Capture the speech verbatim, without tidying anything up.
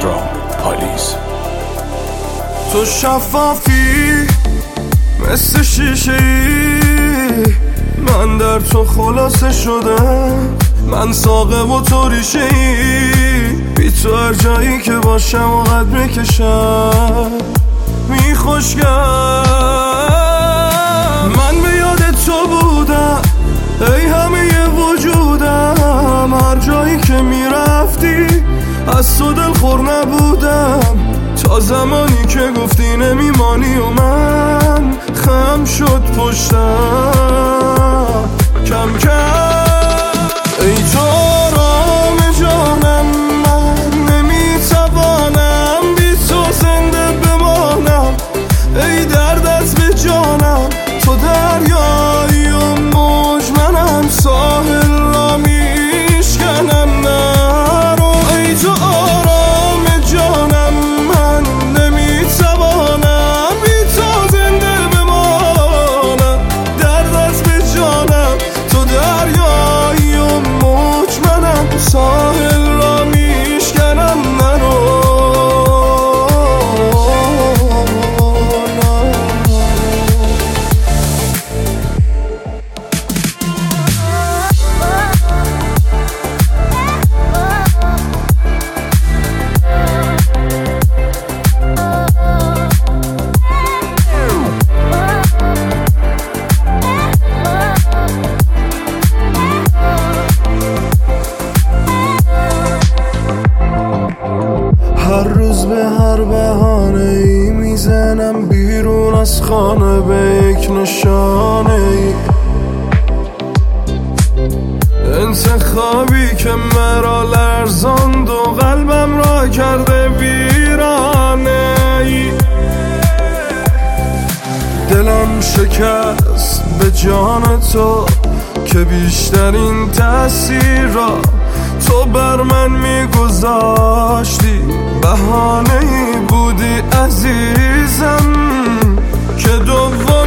درام پالیز. تو شفافی مثل شیشه ای، من در تو خلاصه شدم. من ساقه و تو ریشه ای، بی تو هر جایی که باشم و قد میکشم میخوشگم. من به یاد تو بودم ای همه وجودم، هر جایی که میرفتی از تو دلخور نبودم، تا زمانی که گفتی نمیمانی و من خم شد پشتم کم کم. ای تو آرام جانم، من نمیتوانم بی تو زنده بمانم. ای درد از به جانم، تو دریایی و موج، منم ساحل را میشکنم نرو. ای تو آرام جانم، من نمیتوانم بی تو زنده بمانم. درد از به جانم، تو دریایی و موج، منم ساحل را میشکنم نرو. هر روز به هر بهانه ای میزنم بیرون از خانه به یک نشانه ای، انتخابی که مرا لرزاند و قلبم را کرده ویرانه ای. دلم شکست به جان تو که بیشترین تأثیر را تو بر من میگذاشتی. بهانه‌ای بودی عزیزم که دوم